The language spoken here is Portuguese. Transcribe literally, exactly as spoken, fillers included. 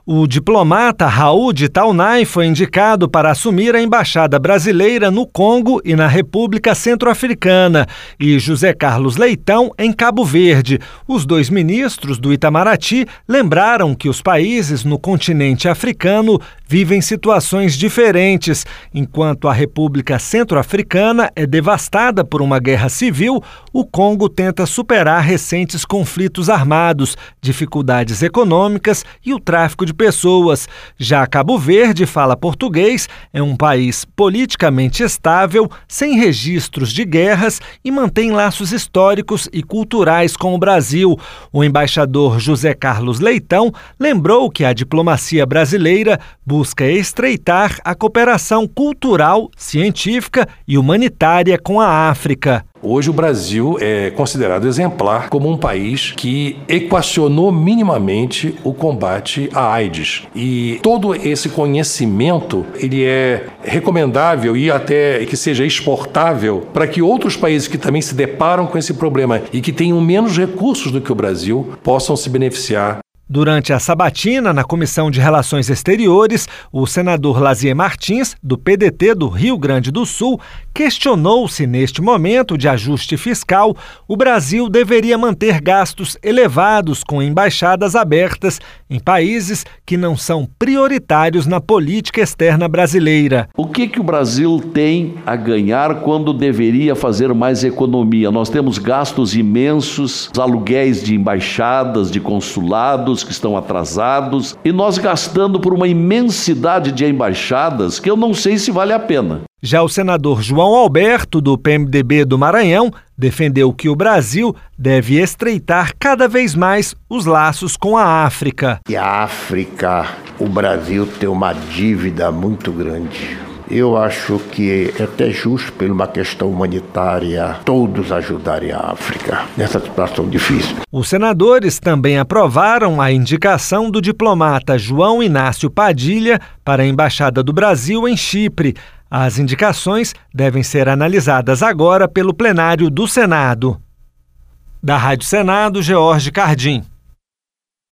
O diplomata Raul de Taunay foi indicado para assumir a embaixada brasileira no Congo e na República Centro-Africana e José Carlos Leitão em Cabo Verde. Os dois ministros do Itamaraty lembraram que os países no continente africano vivem situações diferentes. Enquanto a República Centro-Africana é devastada por uma guerra civil, o Congo tenta superar recentes conflitos armados, dificuldades econômicas e o tráfico de pessoas. Já Cabo Verde fala português, é um país politicamente estável, sem registros de guerras e mantém laços históricos e culturais com o Brasil. O embaixador José Carlos Leitão lembrou que a diplomacia brasileira busca estreitar a cooperação cultural, científica e humanitária com a África. Hoje o Brasil é considerado exemplar como um país que equacionou minimamente o combate à AIDS. E todo esse conhecimento, ele é recomendável e até que seja exportável para que outros países que também se deparam com esse problema e que tenham menos recursos do que o Brasil possam se beneficiar. Durante a sabatina, na Comissão de Relações Exteriores, o senador Lazier Martins, do P D T do Rio Grande do Sul, questionou se, neste momento de ajuste fiscal, o Brasil deveria manter gastos elevados com embaixadas abertas em países que não são prioritários na política externa brasileira. O que que o Brasil tem a ganhar quando deveria fazer mais economia? Nós temos gastos imensos, aluguéis de embaixadas, de consulados, que estão atrasados, e nós gastando por uma imensidade de embaixadas que eu não sei se vale a pena. Já o senador João Alberto, do P M D B do Maranhão, defendeu que o Brasil deve estreitar cada vez mais os laços com a África. E a África, o Brasil tem uma dívida muito grande. Eu acho que é até justo, por uma questão humanitária, todos ajudarem a África nessa situação difícil. Os senadores também aprovaram a indicação do diplomata João Inácio Padilha para a Embaixada do Brasil em Chipre. As indicações devem ser analisadas agora pelo plenário do Senado. Da Rádio Senado, George Cardim.